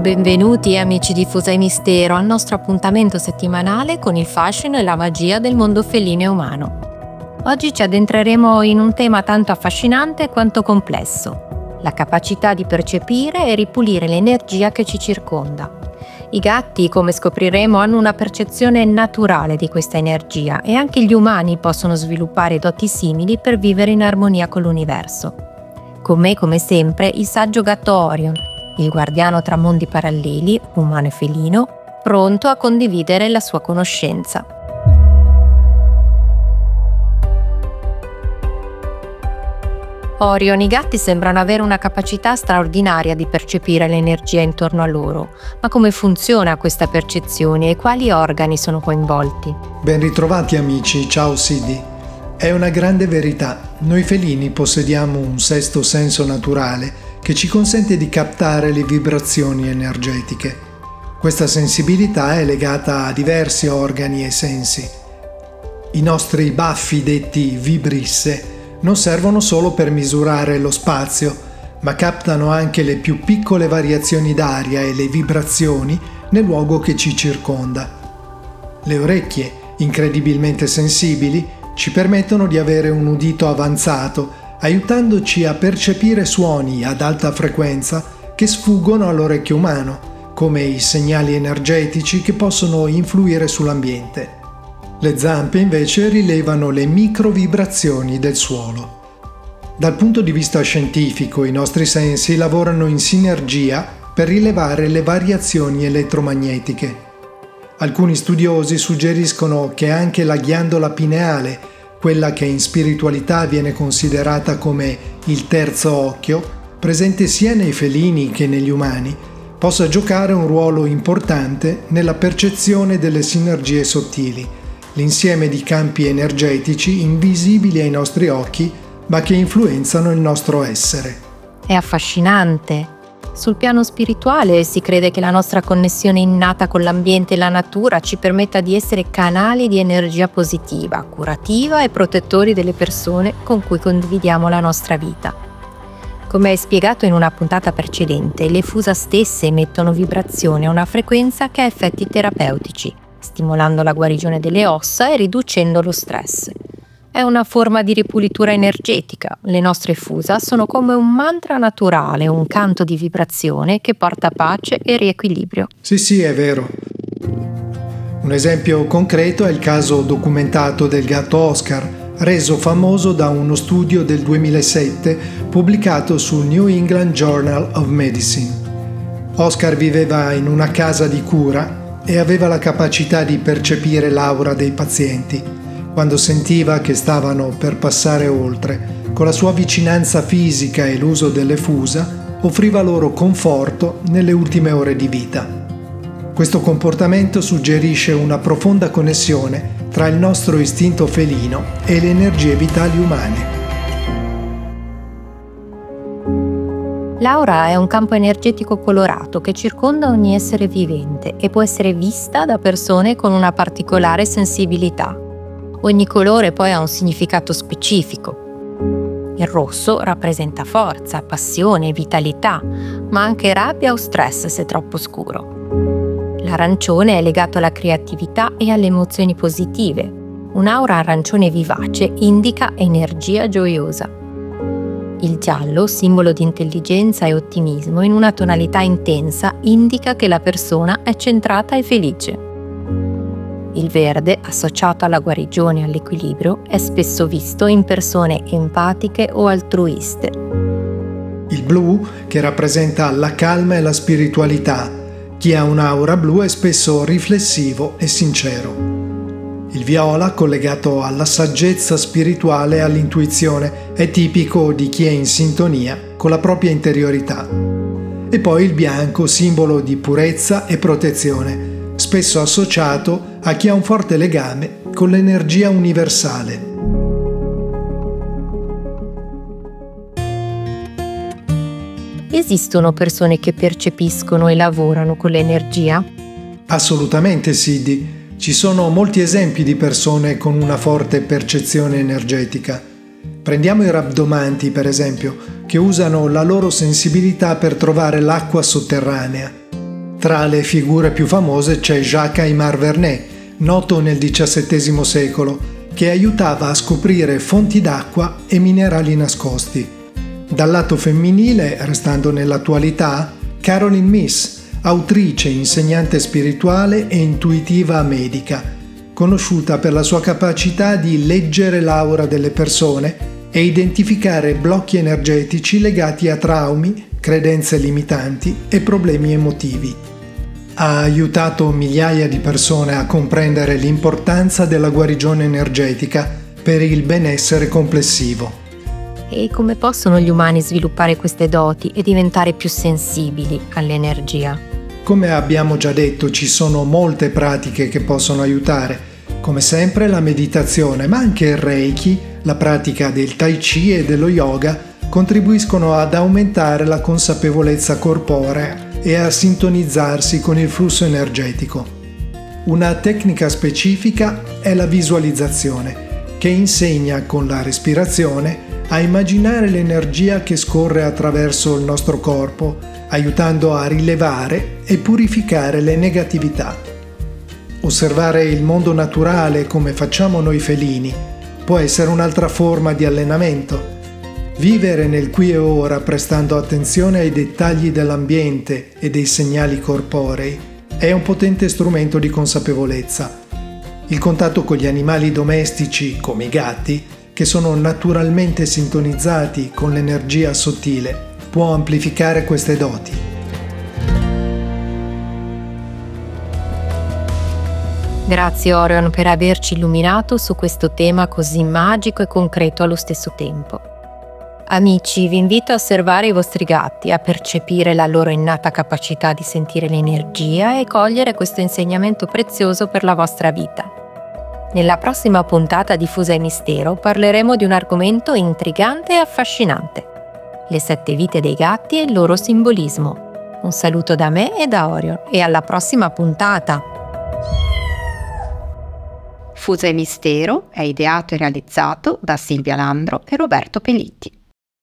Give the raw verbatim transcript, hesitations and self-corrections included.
Benvenuti amici di Fusa e Mistero al nostro appuntamento settimanale con il fascino e la magia del mondo felino e umano. Oggi ci addentreremo in un tema tanto affascinante quanto complesso: la capacità di percepire e ripulire l'energia che ci circonda. I gatti, come scopriremo, hanno una percezione naturale di questa energia e anche gli umani possono sviluppare doti simili per vivere in armonia con l'universo. Con me, come sempre, il saggio gatto Orion, il guardiano tra mondi paralleli, umano e felino, pronto a condividere la sua conoscenza. Orion, i gatti sembrano avere una capacità straordinaria di percepire l'energia intorno a loro. Ma come funziona questa percezione e quali organi sono coinvolti? Ben ritrovati amici, ciao Sidi. È una grande verità. Noi felini possediamo un sesto senso naturale che ci consente di captare le vibrazioni energetiche. Questa sensibilità è legata a diversi organi e sensi. I nostri baffi, detti vibrisse, non servono solo per misurare lo spazio, ma captano anche le più piccole variazioni d'aria e le vibrazioni nel luogo che ci circonda. Le orecchie, incredibilmente sensibili, ci permettono di avere un udito avanzato, aiutandoci a percepire suoni ad alta frequenza che sfuggono all'orecchio umano, come i segnali energetici che possono influire sull'ambiente. Le zampe invece rilevano le microvibrazioni del suolo. Dal punto di vista scientifico, i nostri sensi lavorano in sinergia per rilevare le variazioni elettromagnetiche. Alcuni studiosi suggeriscono che anche la ghiandola pineale, quella che in spiritualità viene considerata come il terzo occhio, presente sia nei felini che negli umani, possa giocare un ruolo importante nella percezione delle sinergie sottili, l'insieme di campi energetici invisibili ai nostri occhi, ma che influenzano il nostro essere. È affascinante. Sul piano spirituale si crede che la nostra connessione innata con l'ambiente e la natura ci permetta di essere canali di energia positiva, curativa e protettori delle persone con cui condividiamo la nostra vita. Come è spiegato in una puntata precedente, le fusa stesse emettono vibrazioni a una frequenza che ha effetti terapeutici, stimolando la guarigione delle ossa e riducendo lo stress. È una forma di ripulitura energetica. Le nostre fusa sono come un mantra naturale, un canto di vibrazione che porta pace e riequilibrio. Sì, sì, è vero. Un esempio concreto è il caso documentato del gatto Oscar, reso famoso da uno studio del duemilasette pubblicato sul New England Journal of Medicine. Oscar viveva in una casa di cura e aveva la capacità di percepire l'aura dei pazienti. Quando sentiva che stavano per passare oltre, con la sua vicinanza fisica e l'uso delle fusa, offriva loro conforto nelle ultime ore di vita. Questo comportamento suggerisce una profonda connessione tra il nostro istinto felino e le energie vitali umane. L'aura è un campo energetico colorato che circonda ogni essere vivente e può essere vista da persone con una particolare sensibilità. Ogni colore poi ha un significato specifico. Il rosso rappresenta forza, passione, vitalità, ma anche rabbia o stress se troppo scuro. L'arancione è legato alla creatività e alle emozioni positive. Un'aura arancione vivace indica energia gioiosa. Il giallo, simbolo di intelligenza e ottimismo, in una tonalità intensa, indica che la persona è centrata e felice. Il verde, associato alla guarigione e all'equilibrio, è spesso visto in persone empatiche o altruiste. Il blu, che rappresenta la calma e la spiritualità. Chi ha un'aura blu è spesso riflessivo e sincero. Il viola, collegato alla saggezza spirituale e all'intuizione, è tipico di chi è in sintonia con la propria interiorità. E poi il bianco, simbolo di purezza e protezione, spesso associato a chi ha un forte legame con l'energia universale. Esistono persone che percepiscono e lavorano con l'energia? Assolutamente, Sidi. Ci sono molti esempi di persone con una forte percezione energetica. Prendiamo i rabdomanti, per esempio, che usano la loro sensibilità per trovare l'acqua sotterranea. Tra le figure più famose c'è Jacques-Aimar Vernet, noto nel diciassettesimo secolo, che aiutava a scoprire fonti d'acqua e minerali nascosti. Dal lato femminile, restando nell'attualità, Caroline Myss, autrice, insegnante spirituale e intuitiva medica, conosciuta per la sua capacità di leggere l'aura delle persone e identificare blocchi energetici legati a traumi, credenze limitanti e problemi emotivi. Ha aiutato migliaia di persone a comprendere l'importanza della guarigione energetica per il benessere complessivo. E come possono gli umani sviluppare queste doti e diventare più sensibili all'energia? Come abbiamo già detto, ci sono molte pratiche che possono aiutare, come sempre la meditazione, ma anche il Reiki, la pratica del Tai Chi e dello yoga contribuiscono ad aumentare la consapevolezza corporea e a sintonizzarsi con il flusso energetico. Una tecnica specifica è la visualizzazione, che insegna con la respirazione a immaginare l'energia che scorre attraverso il nostro corpo, aiutando a rilevare e purificare le negatività. Osservare il mondo naturale come facciamo noi felini può essere un'altra forma di allenamento. Vivere nel qui e ora prestando attenzione ai dettagli dell'ambiente e dei segnali corporei è un potente strumento di consapevolezza. Il contatto con gli animali domestici, come i gatti, che sono naturalmente sintonizzati con l'energia sottile, può amplificare queste doti. Grazie Orion per averci illuminato su questo tema così magico e concreto allo stesso tempo. Amici, vi invito a osservare i vostri gatti, a percepire la loro innata capacità di sentire l'energia e cogliere questo insegnamento prezioso per la vostra vita. Nella prossima puntata di Fusa e Mistero parleremo di un argomento intrigante e affascinante: le sette vite dei gatti e il loro simbolismo. Un saluto da me e da Orion e alla prossima puntata! Fusa e Mistero è ideato e realizzato da Silvia Landro e Roberto Pelitti.